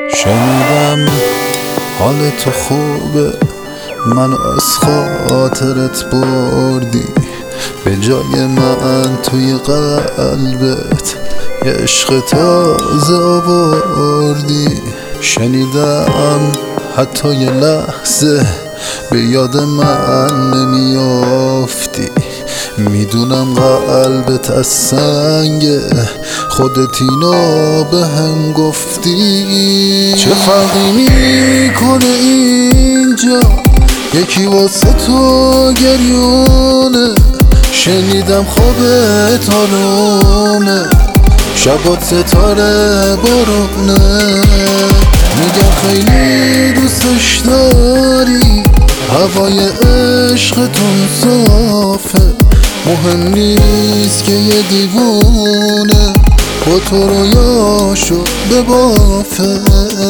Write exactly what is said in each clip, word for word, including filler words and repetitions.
شنیدم حال تو خوبه، منو از خاطرت بردی، به جای من توی قلبت یه عشق تازه آوردی. شنیدم حتی یه لحظه به یاد من نمیافتی، میدونم قلبت از سنگه، خودت اینو به هم گفتی. چه فرقی میکنه اینجا، یکی واسه تو گریونه، شنیدم خوابت آرومه، شبات ستاره بارونه. میگم خیلی دوستش داری، هوای عشقتون صافه، مهم نیست که یه دیوونه با تو رویاشو ببافه.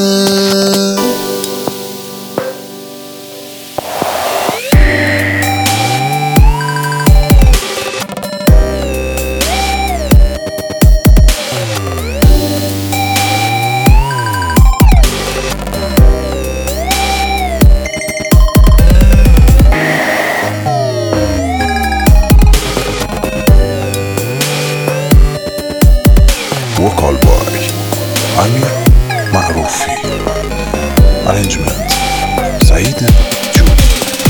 وکال بای امیر معروفی، ارنجمنت سعید جودی.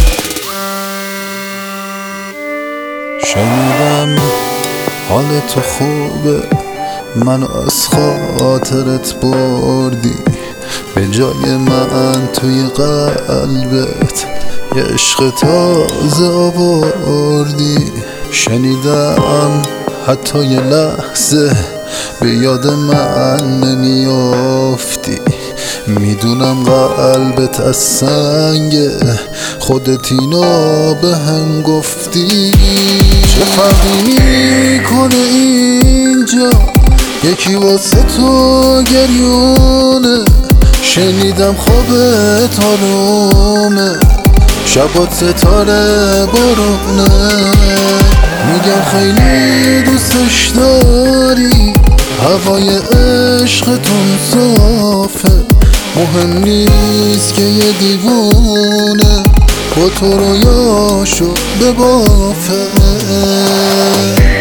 شنیدم حال تو خوبه، منو از خاطرت بردی، به جای من توی قلبت یه عشق تازه آوردی. شنیدم حتی یه لحظه به یاد من نمیافتی، میدونم قلبت از سنگه، خودت اینو به هم گفتی. چه فرقی میکنه اینجا، یکی واسه تو گریونه، شنیدم خوابت آرومه، شبات ستاره بارونه. میگم خیلی دوستش داری، هوای عشقتون صافه، مهم نیست که یه دیوونه با تو رویاشو ببافه.